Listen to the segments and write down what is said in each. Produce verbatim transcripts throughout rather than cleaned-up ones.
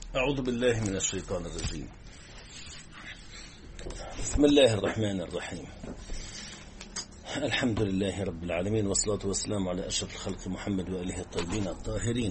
أعوذ بالله من الشيطان الرجيم. بسم الله الرحمن الرحيم. الحمد لله رب العالمين، والصلاة والسلام على أشرف الخلق محمد وآله الطيبين الطاهرين.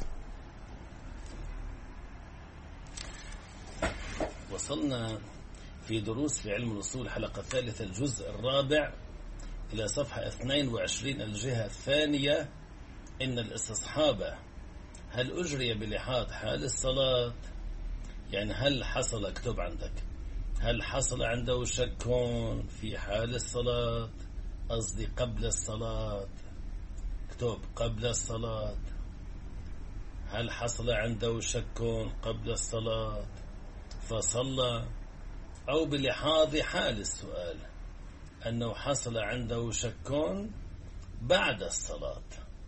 وصلنا في دروس في علم الأصول الحلقة الثالثة الجزء الرابع إلى صفحة اثنين وعشرين الجهة الثانية. إن الاستصحاب هل أجري بلحاظ حال الصلاة؟ يعني هل حصل، اكتب عندك، هل حصل عنده شك في حال الصلاة، قصدي قبل الصلاة، اكتب قبل الصلاة. هل حصل عنده شك قبل الصلاة فصلى، أو بلحاظ حال السؤال أنه حصل عنده شك بعد الصلاة.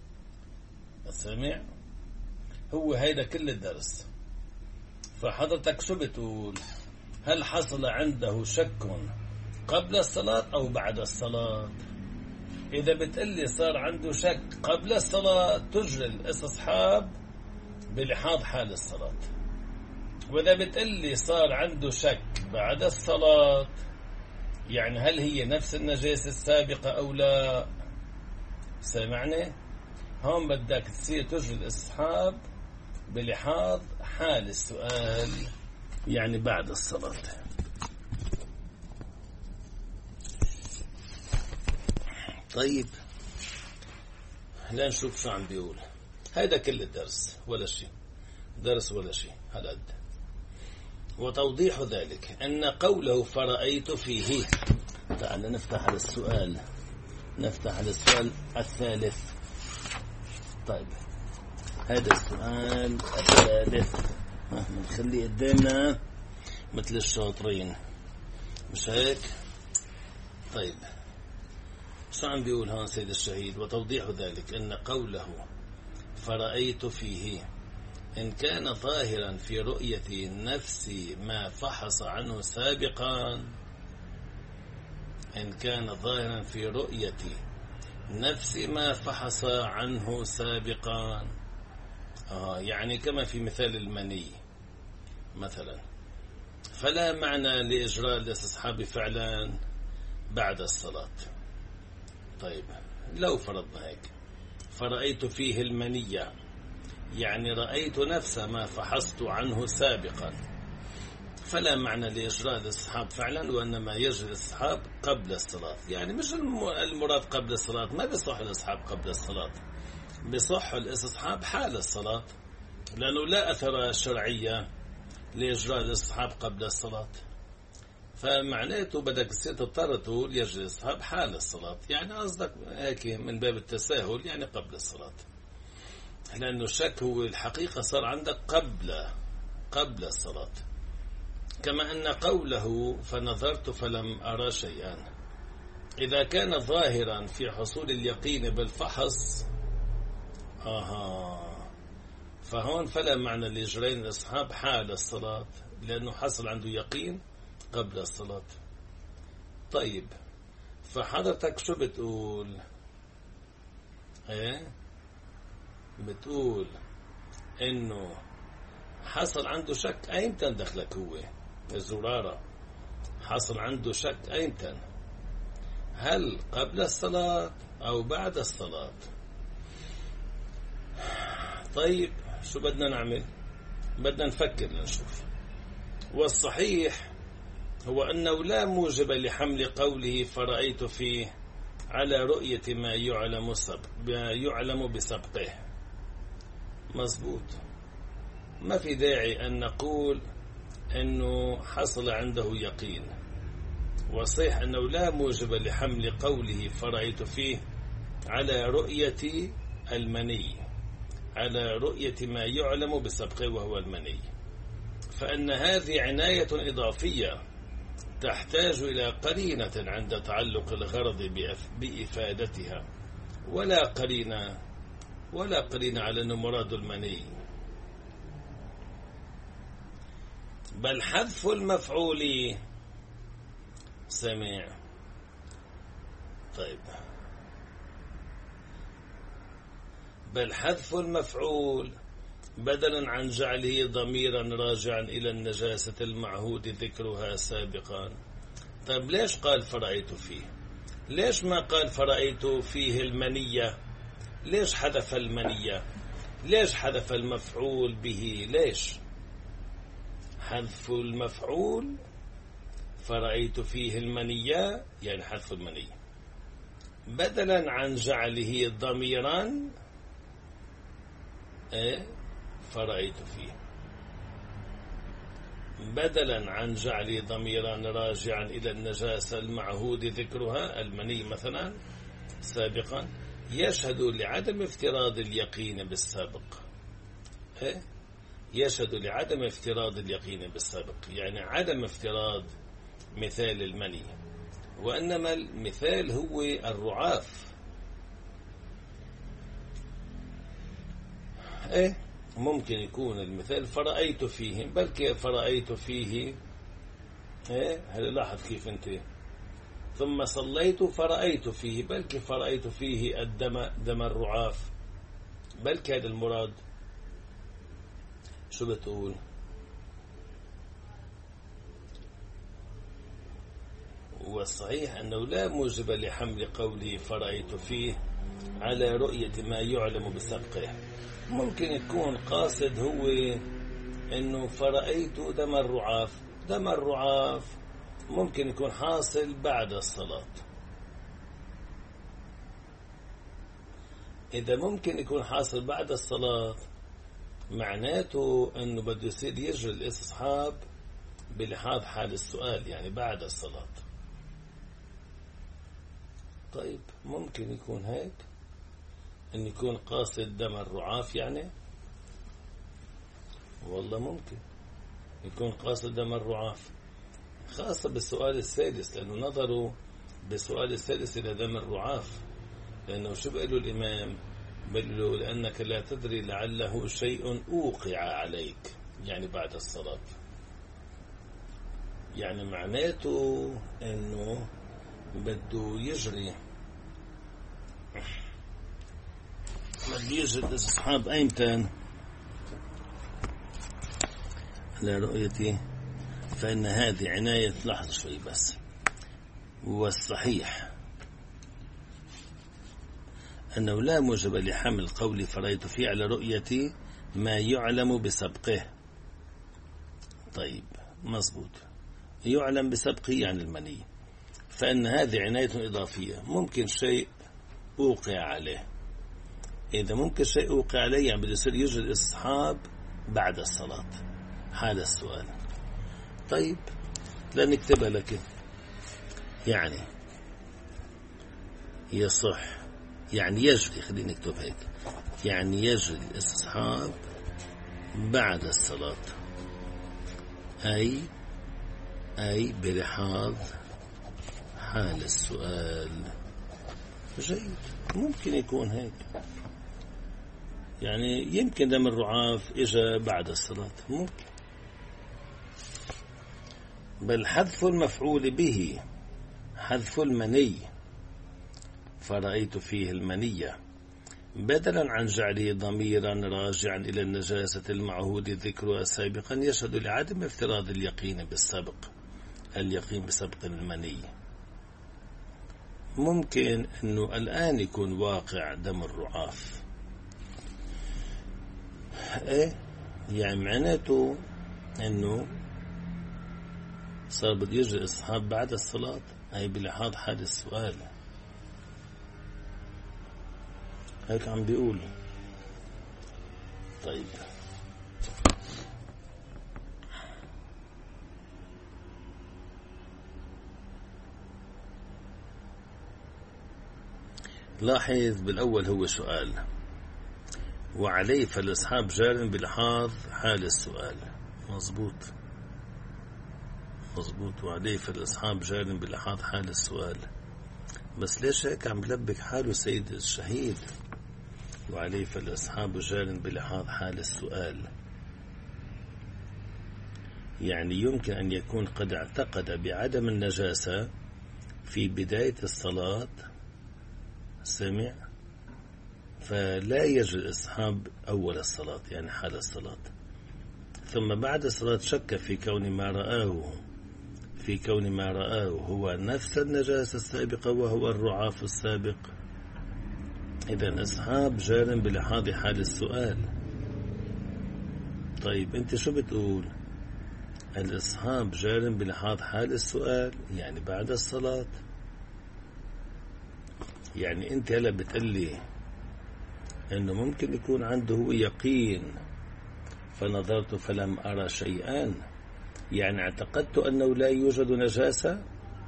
سمع؟ هو هيدا كل الدرس. فحضرتك شو بتقول؟ هل حصل عنده شك قبل الصلاة أو بعد الصلاة؟ إذا بتقلي صار عنده شك قبل الصلاة تجري الاستصحاب بلحاظ حال الصلاة، وإذا بتقلي صار عنده شك بعد الصلاة يعني هل هي نفس النجاسة السابقة أو لا. سمعني؟ هون بدك تصير تجري الاستصحاب بلحاظ حال السؤال، يعني بعد الصلاة. طيب لا نشوف شو عم بيقول. هيدا كل الدرس ولا شيء، درس ولا شيء هالقد. وتوضيح ذلك أن قوله فرأيت فيه، تعال نفتح على السؤال، نفتح على السؤال الثالث. طيب هذا السؤال الثالث بنخليه قدامنا مثل الشاطرين، مش هيك؟ طيب شو عم بيقول هون سيد الشهيد؟ وتوضيح ذلك أن قوله فرأيت فيه إن كان ظاهرا في رؤية نفس ما فحص عنه سابقا، إن كان ظاهرا في رؤية نفس ما فحص عنه سابقا، آه يعني كما في مثال المني مثلا، فلا معنى لإجراء الاستصحاب فعلا بعد الصلاة. طيب لو فرضنا هيك، فرأيت فيه المنية يعني رأيت نفس ما فحصت عنه سابقا، فلا معنى لإجراء الاستصحاب فعلا، وإنما يجري الاستصحاب قبل الصلاة. يعني مش المراد قبل الصلاة، ما بيصح الاستصحاب قبل الصلاة، بصح الاستصحاب حال الصلاة، لأنه لا أثر شرعية لإجراء الاستصحاب قبل الصلاة. فمعناته بدك تصير تضطر تقول يجري الاستصحاب حال الصلاة، يعني قصدك هيك من باب التساهل، يعني قبل الصلاة، لأنه الشك هو الحقيقة صار عندك قبل قبل الصلاة. كما أن قوله فنظرت فلم أرى شيئا إذا كان ظاهرا في حصول اليقين بالفحص، آها فهون فلا معنى لإجراء الاستصحاب حال الصلاة، لأنه حصل عنده يقين قبل الصلاة. طيب فحضرتك شو بتقول؟ ايه بتقول انه حصل عنده شك ايمتى دخلك هو الزرارة، حصل عنده شك ايمتى، هل قبل الصلاة او بعد الصلاة؟ طيب شو بدنا نعمل؟ بدنا نفكر لنشوف. والصحيح هو أنه لا موجب لحمل قوله فرأيت فيه على رؤية ما يعلم سبق يعلم بسبقه. مزبوط، ما في داعي أن نقول أنه حصل عنده يقين. وصحيح أنه لا موجب لحمل قوله فرأيت فيه على رؤية المني، على رؤية ما يعلم بسبقه وهو المني، فأن هذه عناية إضافية تحتاج إلى قرينة عند تعلق الغرض بإفادتها، ولا قرينة ولا قرينة على أنه مراد المني، بل حذف المفعول. سمع؟ طيب بل حذف المفعول بدلا عن جعله ضميرا راجعا إلى النجاسة المعهود ذكرها سابقا. طيب ليش قال فرأيت فيه؟ ليش ما قال فرأيت فيه المنية؟ ليش حذف المنية؟ ليش حذف المفعول به؟ ليش حذف المفعول؟ فرأيت فيه المنية يعني حذف المنية، بدلا عن جعله ضميرا إيه فرأيت فيه، بدلا عن جعل ضميرا راجعا إلى النجاسة المعهود ذكرها المني مثلا سابقا، يشهد لعدم افتراض اليقين بالسابق. إيه؟ يشهد لعدم افتراض اليقين بالسابق، يعني عدم افتراض مثال المني، وإنما المثال هو الرعاف. إيه؟ ممكن يكون المثال فرأيت فيه، بل فرأيت فيه إيه؟ هل لاحظ كيف أنت ثم صليت فرأيت فيه، بل فرأيت فيه الدم دم الرعاف، بل كان المراد. شو بتقول؟ والصحيح أنه لا موجب لحمل قولي فرأيت فيه على رؤية ما يعلم بسبقه. ممكن يكون قاصد هو أنه فرأيت دم الرعاف، دم الرعاف ممكن يكون حاصل بعد الصلاة. إذا ممكن يكون حاصل بعد الصلاة معناته أنه بده يصير يجري الاستصحاب بلحاظ حال السؤال، يعني بعد الصلاة. طيب ممكن يكون هيك، أن يكون قاصد دم الرعاف، يعني والله ممكن يكون قاصد دم الرعاف، خاصة بالسؤال السادس، لأنه نظروا بالسؤال السادس إلى دم الرعاف، لأنه شو بقى له الإمام؟ بل له لأنك لا تدري لعله شيء أوقع عليك، يعني بعد الصلاة. يعني معناته أنه بده يجري بده يجري الأصحاب أيمتى على رؤيتي، فإن هذه عناية. لحظة شوي بس. والصحيح أنه لا موجب لحمل قولي فرأيت فيه على رؤية ما يعلم بسبقه. طيب مظبوط، يعلم بسبقه يعني المني، فإن هذه عناية إضافية. ممكن شيء أوقع عليه، إذا ممكن شيء أوقع عليه يعني بده يصير يجري الإصحاب بعد الصلاة، هذا السؤال. طيب لنكتبها لك، يعني يصح، يعني يجري، خلينا نكتب هيك، يعني يجري الاستصحاب بعد الصلاة، أي أي بلحاظ حال السؤال. جيد، ممكن يكون هيك، يعني يمكن دم الرعاف إجا بعد الصلاة، ممكن. بل حذف المفعول به حذف المني، فرأيت فيه المنية، بدلا عن جعله ضميرا راجعا إلى النجاسة المعهود ذكرها سابقا، يشهد لعدم افتراض اليقين بالسبق، اليقين بسبق المني. ممكن أنه الآن يكون واقع دم الرعاف، إيه؟ يعني معناته أنه صار بده يجري الإصحاب بعد الصلاة، أي بلحاظ حال السؤال. هيك عم بيقول. طيب لاحظ بالأول هو سؤال، وعليه فالأصحاب جار بلحاظ حال السؤال. مظبوط مظبوط، وعليه فالأصحاب جار بلحاظ حال السؤال. بس ليش هيك عم بلبك حاله سيد الشهيد؟ وعليه فالأصحاب جار بلحاظ حال السؤال، يعني يمكن أن يكون قد اعتقد بعدم النجاسة في بداية الصلاة، سمع فلا يجري الاستصحاب أول الصلاة يعني حال الصلاة. ثم بعد الصلاة شك في كون ما رآه في كون ما رآه هو نفس النجاسة السابقة وهو الرعاف السابق. إذن الاستصحاب جار بلحاظ حال السؤال. طيب أنت شو بتقول؟ الاستصحاب جار بلحاظ حال السؤال يعني بعد الصلاة. يعني أنت هلا بتقلي أنه ممكن يكون عنده هو يقين فنظرت فلم أرى شيئا، يعني اعتقدت أنه لا يوجد نجاسة.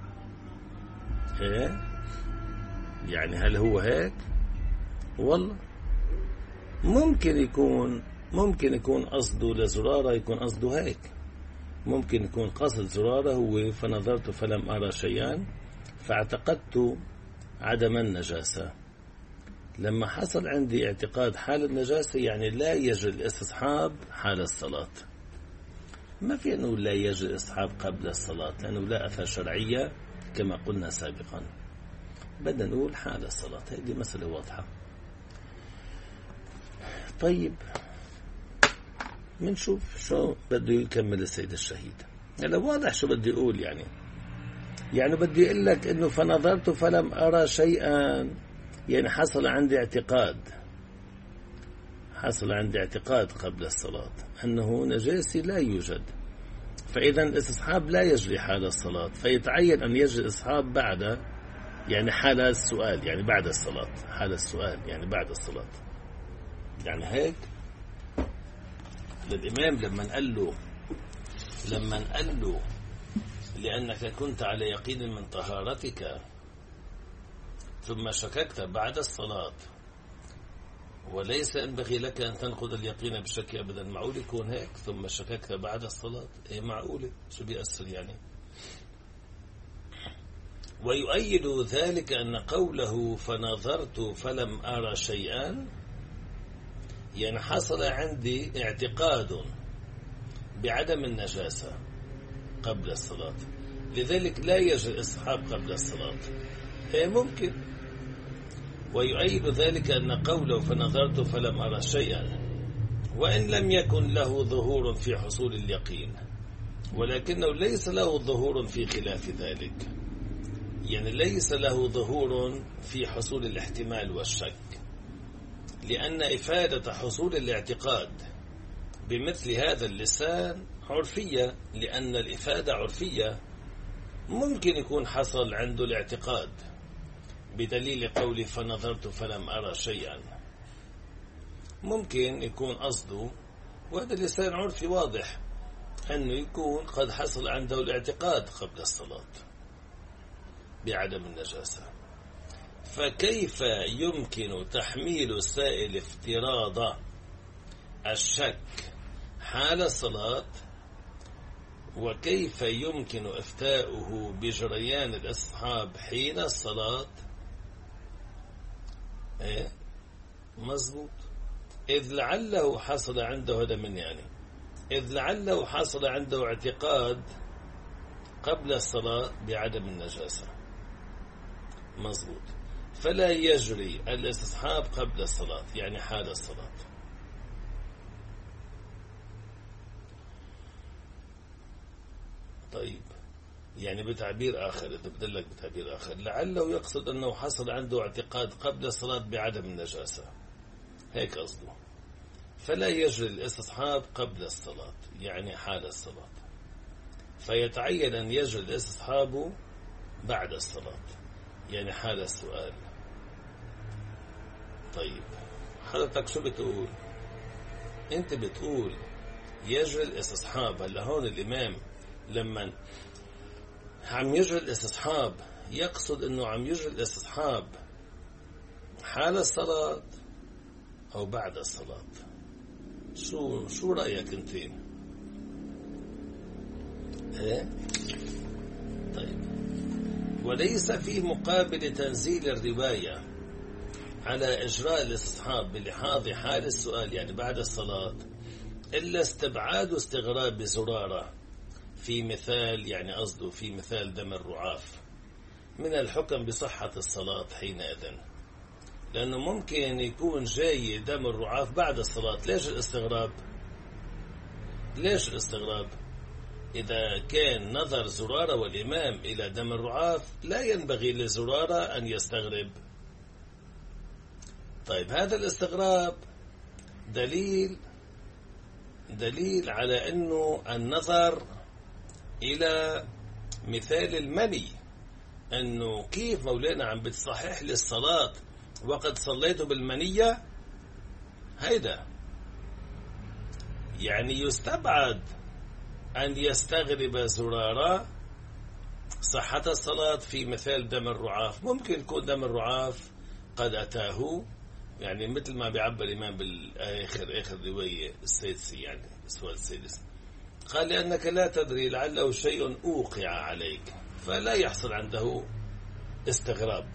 إيه؟ يعني هل هو هيك؟ والله ممكن يكون ممكن يكون قصده لزرارة، يكون قصده هيك. ممكن يكون قصد زرارة هو فنظرت فلم أرى شيئا فاعتقدت عدم النجاسة. لما حصل عندي اعتقاد حال النجاسة يعني لا يجري الاستصحاب حال الصلاة. ما في أنه لا يجري الاستصحاب قبل الصلاة، لأنه لا أثر شرعية كما قلنا سابقا. بدنا نقول حال الصلاة، هذه مسألة واضحة. طيب منشوف شو بده يكمل السيد الشهيد. هلا واضح شو بدي أقول. يعني يعني بدي أقول لك إنه فنظرت فلم أرى شيئا، يعني حصل عندي اعتقاد حصل عندي اعتقاد قبل الصلاة أنه نجاسي لا يوجد، فإذا الاستصحاب لا يجري حال الصلاة، فيتعين أن يجري الاستصحاب بعد يعني حال السؤال يعني بعد الصلاة. حال السؤال يعني بعد الصلاة. يعني هيك للإمام لما قال له لما قال له لأنك كنت على يقين من طهارتك ثم شككت بعد الصلاة وليس ينبغي لك أن تنقض اليقين بالشك أبدا. معقول يكون هيك ثم شككت بعد الصلاة؟ إيه معقولة؟ شو بيأثر يعني؟ ويؤيد ذلك أن قوله فنظرت فلم أرى شيئا يعني حصل عندي اعتقاد بعدم النجاسة قبل الصلاة، لذلك لا يجري الاستصحاب قبل الصلاة. إيه ممكن. ويؤيد ذلك أن قوله فنظرت فلم أرى شيئا وإن لم يكن له ظهور في حصول اليقين ولكنه ليس له ظهور في خلاف ذلك، يعني ليس له ظهور في حصول الاحتمال والشك، لأن إفادة حصول الاعتقاد بمثل هذا اللسان عرفية، لأن الإفادة عرفية. ممكن يكون حصل عنده الاعتقاد بدليل قولي فنظرت فلم أرى شيئا، ممكن يكون قصده، وهذا اللسان عرفي واضح أنه يكون قد حصل عنده الاعتقاد قبل الصلاة بعدم النجاسة. فكيف يمكن تحميل السائل افتراض الشك حال الصلاة، وكيف يمكن إفتاؤه بجريان الاستصحاب حين الصلاة؟ إيه؟ مظبوط. إذ لعله حصل عنده هذا من يعني إذ لعله حصل عنده اعتقاد قبل الصلاة بعدم النجاسة. مظبوط. فلا يجري الاستصحاب قبل الصلاة يعني حال الصلاة. طيب يعني بتعبير آخر، إذا بدلك بتعبير آخر، لعله يقصد أنه حصل عنده اعتقاد قبل الصلاة بعدم النجاسة، هيك قصده. فلا يجري الاستصحاب قبل الصلاة يعني حال الصلاة، فيتعين أن يجري الاستصحاب بعد الصلاة يعني حال السؤال. طيب حضرتك شو بتقول؟ أنت بتقول يجري الاستصحاب. هلا هون الإمام لما عم يجري الاستصحاب يقصد أنه عم يجري الاستصحاب حال الصلاة أو بعد الصلاة؟ شو شو رأيك أنت؟ إيه؟ طيب وليس في مقابل تنزيل الرواية على إجراء الاستصحاب بلحاظ حال السؤال يعني بعد الصلاة إلا استبعاد استغراب زرارة في مثال يعني قصده في مثال دم الرعاف من الحكم بصحة الصلاة حينئذ، لأنه ممكن يكون جاي دم الرعاف بعد الصلاة. ليش الاستغراب؟ ليش الاستغراب؟ إذا كان نظر زرارة والإمام إلى دم الرعاف لا ينبغي لزرارة أن يستغرب. طيب هذا الاستغراب دليل دليل على أنه النظر إلى مثال المني، أنه كيف مولانا عم بتصحح لي الصلاة وقد صليت بالمنية. هيدا يعني يستبعد أن يستغرب زرارة صحة الصلاة في مثال دم الرعاف. ممكن يكون دم الرعاف قد أتاه، يعني مثل ما بيعبر الإمام بالآخر آخر رواية السادسة، يعني السؤال السادس، قال لأنك لا تدري لعله شيء أوقع عليك، فلا يحصل عنده استغراب.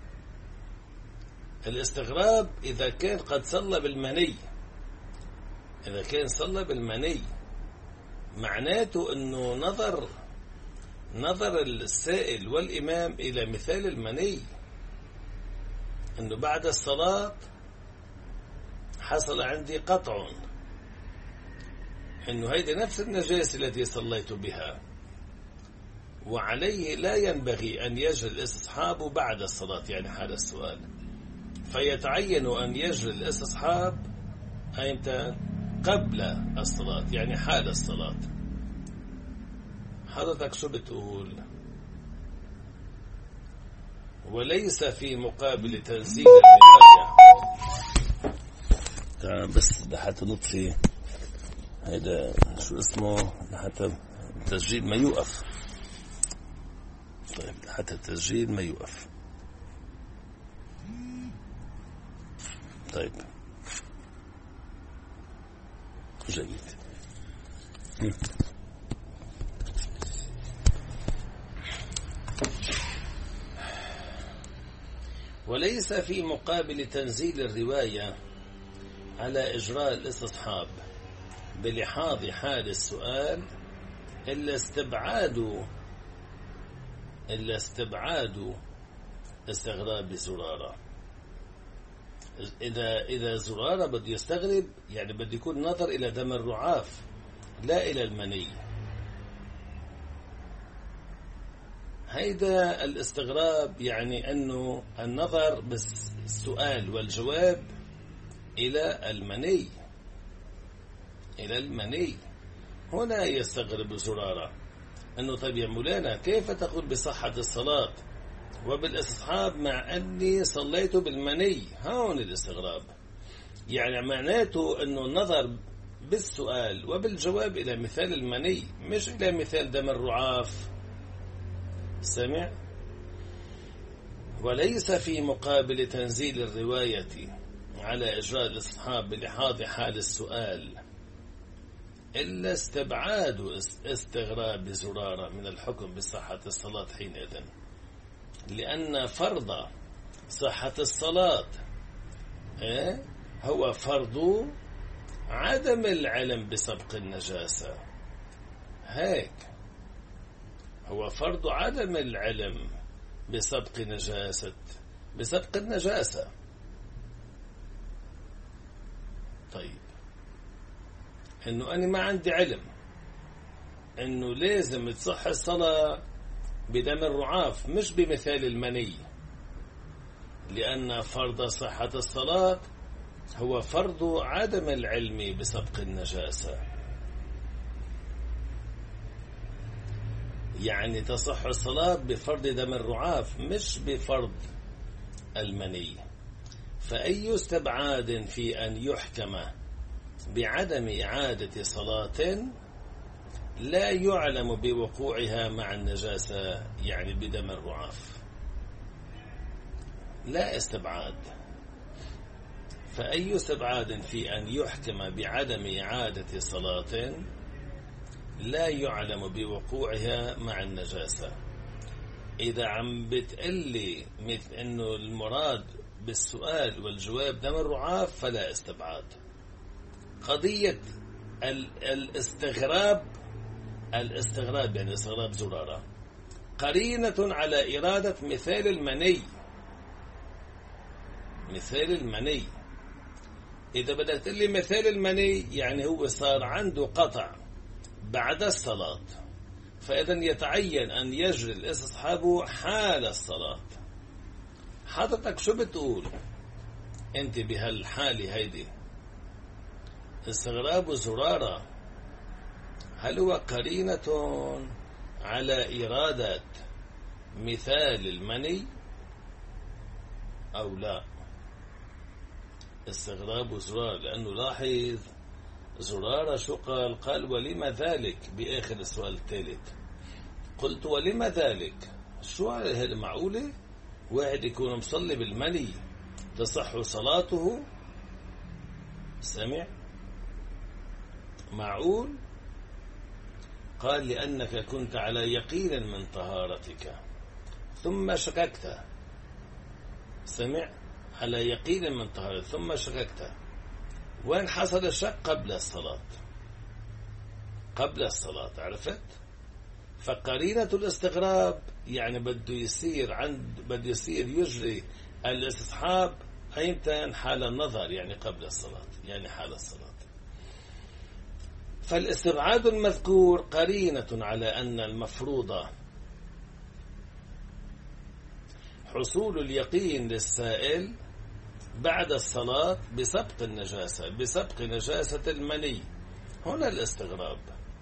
الاستغراب إذا كان قد صلى بالمني، إذا كان صلى بالمني معناته أنه نظر نظر السائل والإمام إلى مثال المني، أنه بعد الصلاة حصل عندي قطع، أنه هيدي نفس النجاسة التي صليت بها، وعليه لا ينبغي أن يجري الاستصحاب بعد الصلاة، يعني حال السؤال، فيتعين أن يجري الاستصحاب أيمتى؟ قبل الصلاة، يعني حال الصلاة. حضرتك شو بتقول؟ وليس في مقابل تنزيل الرواية. بس لحتى نطفي هذا شو اسمه، لحتى التسجيل ما يوقف. طيب لحتى التسجيل ما يوقف. طيب جيد. وليس في مقابل تنزيل الرواية على إجراء الاستصحاب بلحاظ حال السؤال إلا استبعاد إلا استبعاد استغراب زرارة. إذا إذا زرارة بده يستغرب، يعني بده يكون نظر إلى دم الرعاف لا إلى المني. هيدا الاستغراب يعني أنه النظر بالسؤال والجواب إلى المني إلى المني هنا يستغرب زرارة أنه طيب يا مولانا كيف تقول بصحة الصلاة وبالاستصحاب مع أني صليت بالمني؟ هون الاستغراب، يعني معناته أنه النظر بالسؤال وبالجواب إلى مثال المني مش إلى مثال دم الرعاف. سمع؟ وليس في مقابل تنزيل الرواية على إجراء الاستصحاب بلحاظ حال السؤال إلا استبعاد استغراب زرارة من الحكم بصحة الصلاة حينئذ، لأن فرض صحة الصلاة هو فرض عدم العلم بسبق النجاسة. هيك هو فرض عدم العلم بسبق نجاسة بسبق النجاسة. طيب إنه أنا ما عندي علم إنه لازم تصح الصلاة بدم الرعاف مش بمثال المني، لأن فرض صحة الصلاة هو فرض عدم العلم بسبق النجاسة، يعني تصح الصلاة بفرض دم الرعاف مش بفرض المني. فأي استبعاد في أن يحكم بعدم إعادة صلاة لا يعلم بوقوعها مع النجاسة، يعني بدم الرعاف، لا استبعاد. فأي استبعاد في أن يحكم بعدم إعادة صلاة لا يعلم بوقوعها مع النجاسة. إذا عم بتقلي مثل أنه المراد بالسؤال والجواب دم الرعاف فلا استبعاد. قضية الاستغراب الاستغراب يعني استغراب زرارة قرينة على إرادة مثال المني، مثال المني. إذا بدك تقول لي مثال المني يعني هو صار عنده قطع بعد الصلاة، فإذا يتعين أن يجري الاستصحاب حال الصلاة. حضرتك شو بتقول أنت بهالحالة هيدي؟ استغراب زرارة هل هو قرينة على إرادة مثال المني أو لا؟ استغراب زرار، لأنه لاحظ زرارة شو قال؟ قال ولما ذلك بآخر السؤال الثالث. قلت ولما ذلك؟ شو هذا معقولة؟ واحد يكون مصلي بالمني تصح صلاته؟ سمع؟ معقول؟ قال لأنك كنت على يقين من طهارتك ثم شككت. سمع؟ على يقين من طهارتك ثم شككت. وين حصل الشك؟ قبل الصلاة. قبل الصلاة، عرفت؟ فقرينة الاستغراب يعني بده يصير عند بده يصير يجري الاستصحاب أيمتى؟ حال النظر، يعني قبل الصلاة، يعني حال الصلاة. فالاستبعاد المذكور قرينة على أن المفروض حصول اليقين للسائل بعد الصلاة بسبق النجاسة، بسبق نجاسة المني. هنا الاستغراب.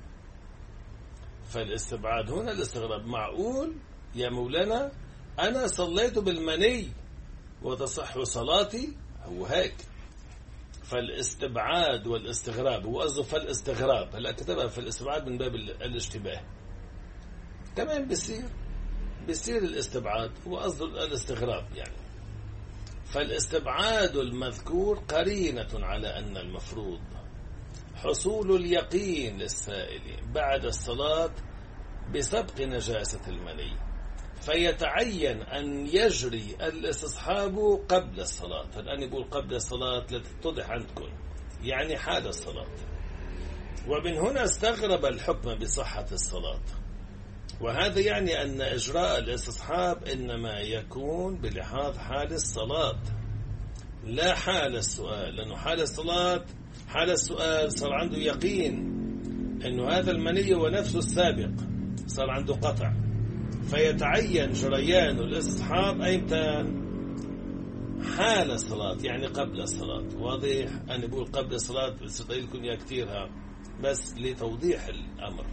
فالاستبعاد هنا الاستغراب. معقول يا مولانا أنا صليت بالمني وتصح صلاتي؟ هو هيك. فالاستبعاد والاستغراب هو قصده فالاستغراب. هلا كتبها في الاستبعاد من باب الاشتباه. كمان بيصير بيصير الاستبعاد هو قصده الاستغراب يعني. فالاستبعاد المذكور قرينة على أن المفروض حصول اليقين للسائل بعد الصلاة بسبق نجاسة المني، فيتعين أن يجري الاستصحاب قبل الصلاة. الآن يقول قبل الصلاة لتتضح عندكم يعني حال الصلاة. ومن هنا استغرب الحكم بصحة الصلاة، وهذا يعني أن إجراء الاستصحاب إنما يكون بلحاظ حال الصلاة لا حال السؤال، لأنه حال الصلاة حال السؤال صار عنده يقين أنه هذا المني هو نفسه السابق، صار عنده قطع، فيتعين جريان الاستصحاب أيمتى؟ حال الصلاة، يعني قبل الصلاة. واضح؟ أنا بقول قبل الصلاة بستطيع لكم يا كثيرها بس لتوضيح الأمر.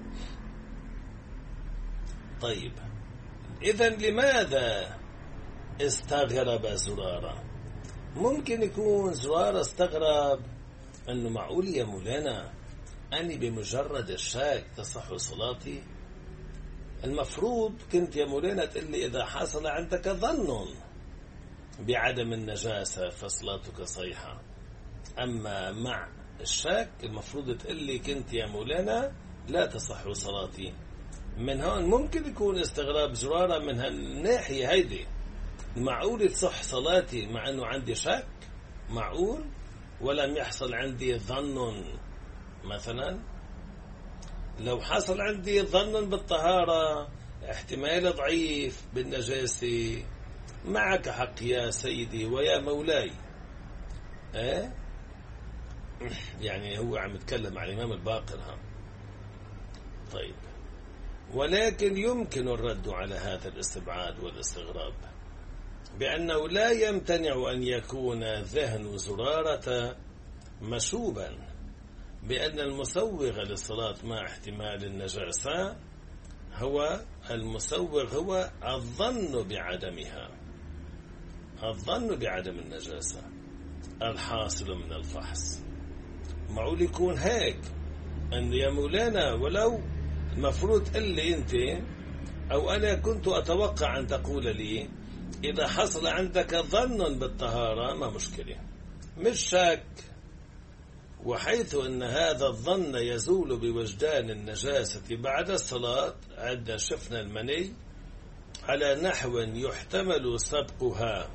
طيب إذن لماذا استغرب زرارة؟ ممكن يكون زرارة استغرب أنه معقول يا مولانا أني بمجرد الشك تصح صلاتي؟ المفروض كنت يا مولانا تقول لي إذا حصل عندك ظن بعدم النجاسة فصلاتك صحيحة، أما مع الشك المفروض تقول لي كنت يا مولانا لا تصح صلاتي. من هون ممكن يكون استغراب زرارة من هالناحية هيدي. معقول تصح صلاتي مع أنه عندي شك؟ معقول؟ ولم يحصل عندي ظن مثلا؟ لو حصل عندي ظن بالطهارة احتمال ضعيف بالنجاسة، معك حق يا سيدي ويا مولاي. ايه يعني هو عم يتكلم عن الإمام الباقر. ها طيب، ولكن يمكن الرد على هذا الاستبعاد والاستغراب بأنه لا يمتنع أن يكون ذهن زرارة مشوبا بأن المسوغ للصلاة مع احتمال النجاسة هو المسوغ هو الظن بعدمها، الظن بعدم النجاسة الحاصل من الفحص. معقول يكون هيك أن يا مولانا ولو المفروض تقول لي أنت أو أنا كنت أتوقع أن تقول لي إذا حصل عندك ظن بالطهارة ما مشكلة، مش شك، وحيث أن هذا الظن يزول بوجدان النجاسة بعد الصلاة. عندنا شفنا المني على نحو يحتمل سبقها.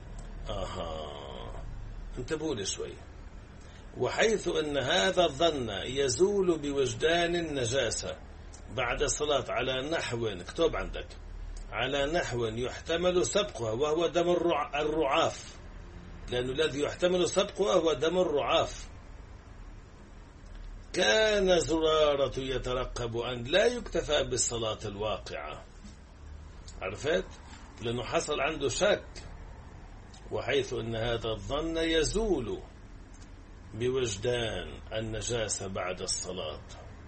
آها انتبهوا لي شوي. وحيث أن هذا الظن يزول بوجدان النجاسة بعد الصلاة على نحو، اكتب عندك، على نحو يحتمل سبقها وهو دم الرعاف. لأن الذي يحتمل سبقه هو دم الرعاف. كان زرارة يترقب أن لا يكتفى بالصلاة الواقعة، عرفت؟ لأنه حصل عنده شك، وحيث أن هذا الظن يزول بوجدان النجاسة بعد الصلاة.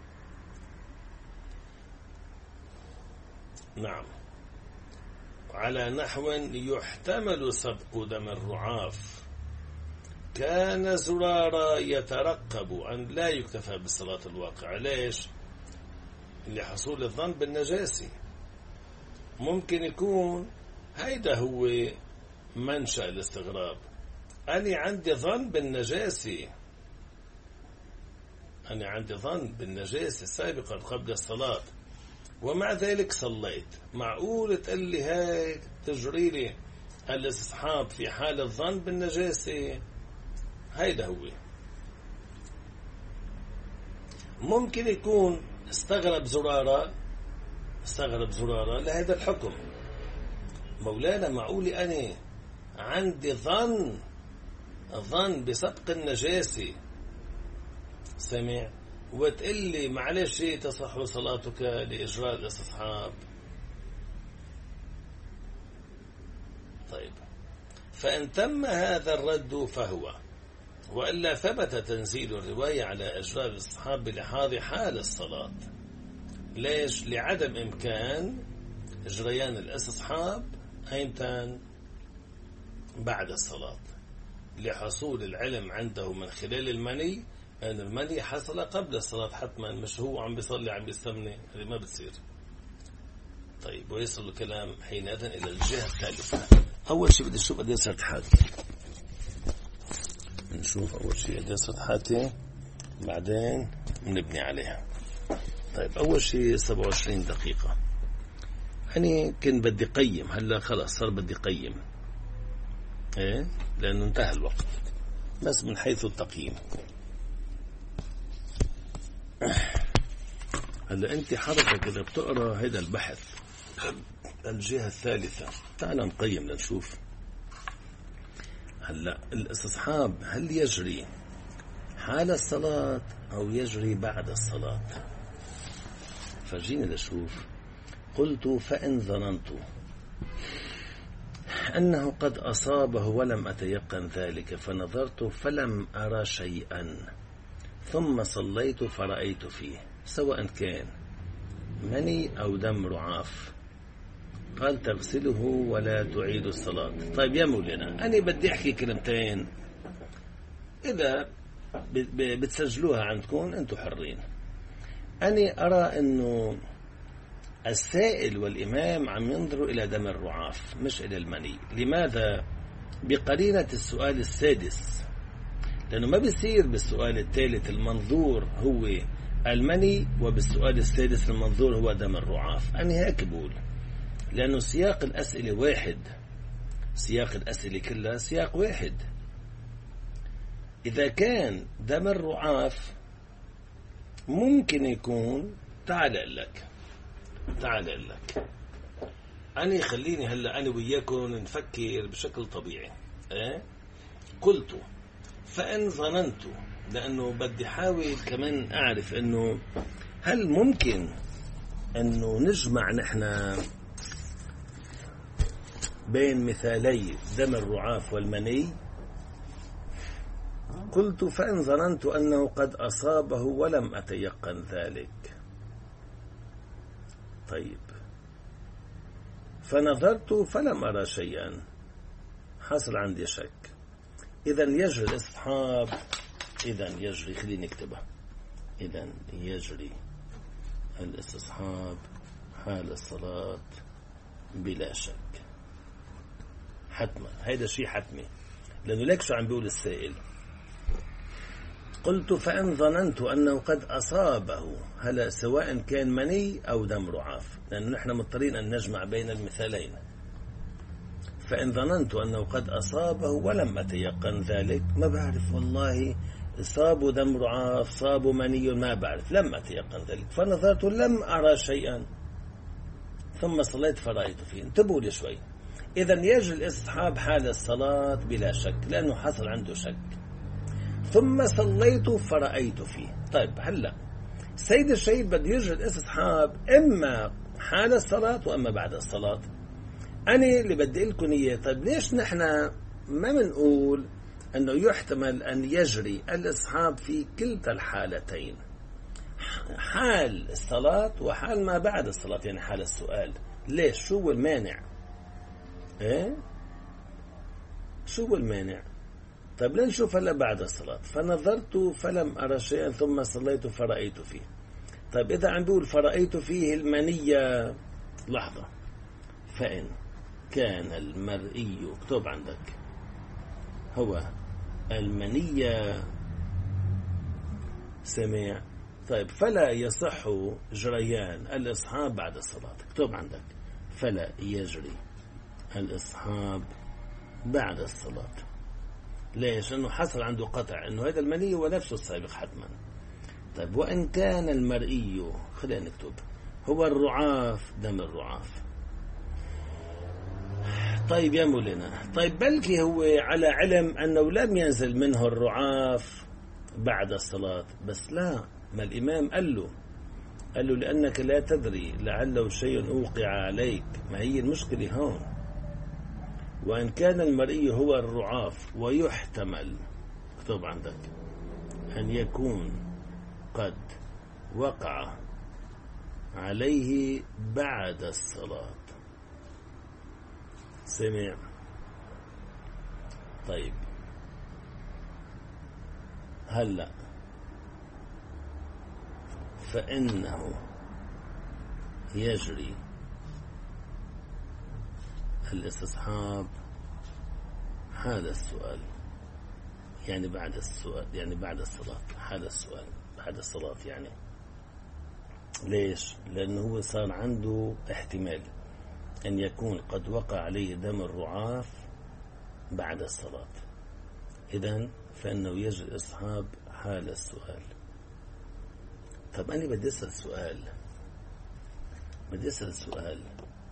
نعم، على نحو يحتمل سبق دم الرعاف. كان زرارة يترقب أن لا يكتفى بالصلاة الواقعة. ليش؟ لحصول الظن بالنجاسة. ممكن يكون هيدا هو منشأ الاستغراب. أنا عندي ظن بالنجاسة، أنا عندي ظن بالنجاسة سابقا قبل الصلاة، ومع ذلك صليت. معقول تقول لي هيك تجري لي الاستصحاب في حال الظن بالنجاسة؟ هيدا هو. ممكن يكون استغرب زرارة استغرب زرارة لهذا الحكم. مولانا معقولي أنا عندي ظن ظن بسبق النجاسة، سمع، وتقول لي معلش تصح صلاتك لإجراء الاستصحاب. طيب، فإن تم هذا الرد فهو، وإلا ثبت تنزيل الرواية على إجراء الاستصحاب بلحاظ حال الصلاة. ليش؟ لعدم إمكان جريان الاستصحاب أيمتان؟ بعد الصلاة، لحصول العلم عنده من خلال المني أن المني حصل قبل الصلاة حتما، مش هو عم بيصلي عم بيستمني، هذه ما بتصير. طيب، ويصل الكلام حينئذ إلى الجهة الثالثة. أول شيء بدي أشوف قد ايه صارت حالتي. نشوف أول شيء قد ايه صارت حالتي، بعدين بنبني عليها. طيب، أول شيء سبعة وعشرين دقيقة. أنا كنت بدي قيم، هلا خلاص صار بدي قيم، إيه، لأنه انتهى الوقت، بس من حيث التقييم. هلا أنت حضرتك إذا بتقرأ هذا البحث الجهة الثالثة، تعال نقيم لنشوف. هلا الاستصحاب هل يجري حال الصلاة أو يجري بعد الصلاة؟ فرجيني لشوف. قلت فإن ظننت أنه قد أصابه ولم أتيقن ذلك، فنظرت فلم أرى شيئا، ثم صليت فرأيت فيه، سواء كان مني أو دم رعاف، قال تغسله ولا تعيد الصلاة. طيب يا مولانا، أنا بدي أحكي كلمتين، إذا بتسجلوها عندكم أنتم حرين. أنا أرى أنه السائل والإمام عم ينظروا إلى دم الرعاف مش إلى المني. لماذا؟ بقرينة السؤال السادس، لأنه ما بيصير بالسؤال الثالث المنظور هو المني، وبالسؤال السادس المنظور هو دم الرعاف. أنا هيك بقول، لأنه سياق الأسئلة واحد، سياق الأسئلة كلها سياق واحد. إذا كان دم الرعاف ممكن يكون، تعال لك تعال لك أنا خليني هلأ أنا وياكم نفكر بشكل طبيعي. إيه؟ قلت فإن ظننت، لأنه بدي حاول كمان أعرف أنه هل ممكن أنه نجمع نحن بين مثالي دم الرعاف والمني. قلت فإن ظننت أنه قد أصابه ولم أتيقن ذلك. طيب، فنظرت فلم أرى شيئا، حصل عندي شك. إذن يجري الاستصحاب، إذن يجري، خليني نكتبها، إذن يجري الاستصحاب حال الصلاة بلا شك، حتما. هيدا شيء حتمي، لأنه ليك شو عم بيقول السائل. قلت فإن ظننت أنه قد أصابه، هلا سواء كان مني أو دم رعاف، لأنه نحن مضطرين أن نجمع بين المثالين. فإن ظننت أنه قد أصابه ولم أتيقن ذلك، ما بعرف والله صابوا دم رعاف صابوا مني، ما بعرف، لم أتيقن ذلك. فنظرت لم أرى شيئا، ثم صليت فرأيت فيه. انتبهوا لي شوي، إذا يجري الاستصحاب حال الصلاة بلا شك، لأنه حصل عنده شك. ثم صليت فرأيت فيه. طيب هلأ سيد الشيء بده يجري الاستصحاب إما حال الصلاة وإما بعد الصلاة. أنا اللي بدي لكم إياه. طيب ليش نحن ما بنقول أنه يحتمل أن يجري الاستصحاب في كلتا الحالتين، حال الصلاة وحال ما بعد الصلاة، يعني حال السؤال؟ ليش؟ شو هو المانع؟ إيه؟ شو هو المانع؟ طيب لنشوف هلا بعد الصلاة. فنظرت فلم أرى شيئا ثم صليت فرأيت فيه. طيب إذا عم بقول فرأيت فيه المنية، لحظة، فإن كان المرئي، اكتب عندك، هو المنية، سمع. طيب فلا يصح جريان الإصحاب بعد الصلاة، اكتب عندك، فلا يجري الإصحاب بعد الصلاة. ليش؟ أنه حصل عنده قطع أنه هذا المني هو نفسه السابق حتما. طيب وإن كان المرئي، خلينا نكتب، هو الرعاف، دم الرعاف. طيب يا مولانا، طيب بلكي هو على علم أنه لم ينزل منه الرعاف بعد الصلاة، بس لا، ما الإمام قال له قال له لأنك لا تدري لعله شيء أوقع عليك. ما هي المشكلة هون. وإن كان المرئي هو الرعاف ويحتمل، اكتب عندك، أن يكون قد وقع عليه بعد الصلاة، سمع. طيب هلأ فإنه يجري الاستصحاب حال السؤال، يعني بعد السؤال، يعني بعد الصلاة، حال السؤال بعد الصلاة. يعني ليش؟ لأنه هو صار عنده احتمال أن يكون قد وقع عليه دم الرعاف بعد الصلاة. إذن فإنه يجري الاستصحاب حال السؤال. طب أنا بدي أسأل سؤال بدي أسأل سؤال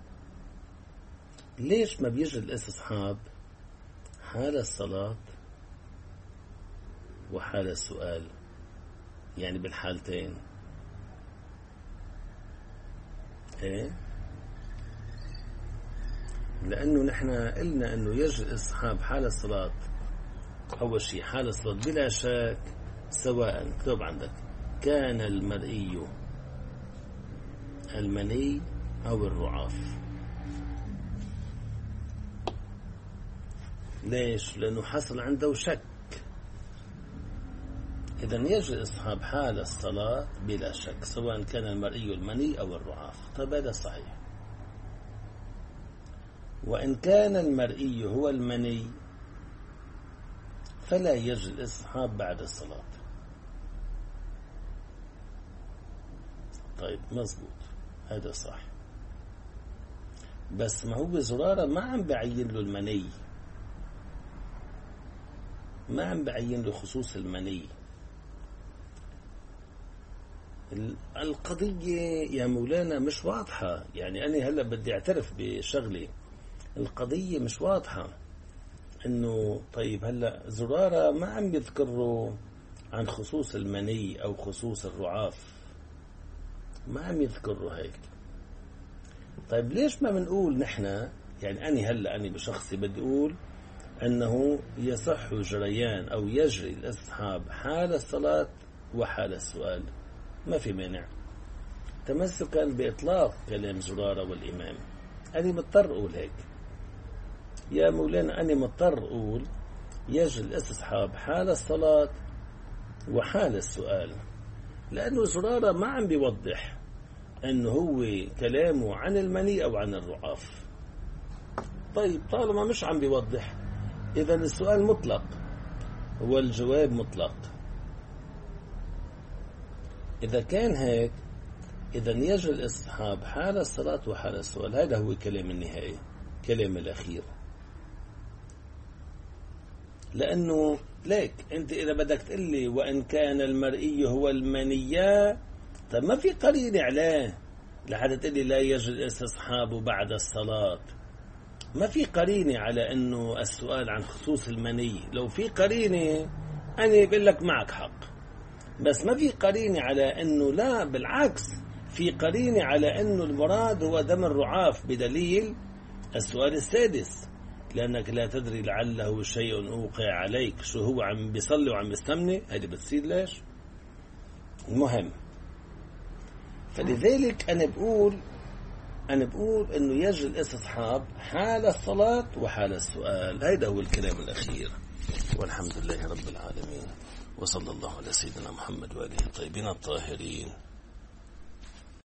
ليش ما بيجري الاستصحاب حال الصلاة وحال السؤال، يعني بالحالتين؟ إيه؟ لأنه نحن قلنا أنه يجري الاستصحاب حال الصلاة. أول شيء حال الصلاة بلا شك، سواء، اكتب عندك، كان المرئي المني أو الرعاف. ليش؟ لأنه حصل عنده شك. إذن يجري الاستصحاب حال الصلاة بلا شك، سواء كان المرئي المني أو الرعاف. طيب هذا صحيح. وإن كان المرئي هو المني فلا يجري الاستصحاب بعد الصلاة. طيب مظبوط، هذا صح. بس ما هو زرارة ما عم بعين له المني، ما عم بعين له خصوص المني. القضية يا مولانا مش واضحة. يعني أنا هلأ بدي أعترف بشغلي، القضية مش واضحة. إنه طيب هلأ زرارة ما عم يذكروا عن خصوص المني أو خصوص الرعاف، ما عم يذكروا هيك. طيب ليش ما بنقول نحن، يعني أنا هلأ أنا بشخصي بدي أقول أنه يصح جريان أو يجري الاستصحاب حال الصلاة وحال السؤال، ما في مانع، تمسكا بإطلاق كلام زرارة والإمام. أنا مضطر أقول هيك يا مولانا، أنا مضطر أقول يجري الاستصحاب حال الصلاة وحال السؤال، لأنه زرارة ما عم بيوضح أنه هو كلامه عن المني أو عن الرعاف. طيب طالما مش عم بيوضح، إذا السؤال مطلق والجواب مطلق. إذا كان هيك، إذا يجري الاستصحاب حال الصلاة وحال السؤال. هذا هو كلام النهائي، كلام الأخير. لأنه ليك أنت إذا بدك تقلي وإن كان المرئي هو المنية، طب ما في قرينة عليه لحتى تقلي لا يجري الاستصحاب بعد الصلاة. ما في قرينة على أنه السؤال عن خصوص المني. لو في قرينة أنا بقول لك معك حق، بس ما في قرينة على أنه لا، بالعكس في قرينة على أنه المراد هو دم الرعاف بدليل السؤال السادس، لأنك لا تدري لعله شيء أوقع عليك. شو هو عم بيصلي وعم بيستمني؟ هذه بتصير ليش؟ المهم، فلذلك أنا بقول أنا بقول أنه يجري الاستصحاب حال الصلاة وحال السؤال. هذا هو الكلام الأخير، والحمد لله رب العالمين، وصلى الله على سيدنا محمد وآله الطيبين الطاهرين.